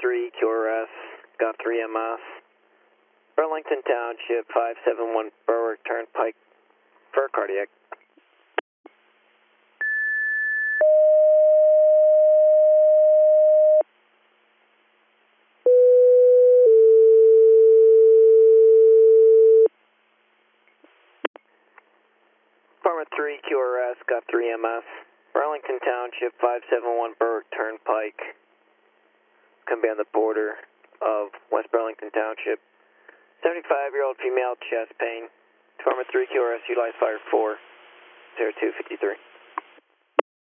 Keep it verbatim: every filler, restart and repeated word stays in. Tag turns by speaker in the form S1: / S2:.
S1: three, Q R S, got three M S. Burlington Township, five seven one Berwick Turnpike, for cardiac. Department three, Q R S, got three M S. Burlington Township, five seven one Berwick Turnpike. Gonna be on the border of West Burlington Township. seventy-five-year-old female, chest pain. Department three, Q R S, utilize fire four, zero two fifty-three.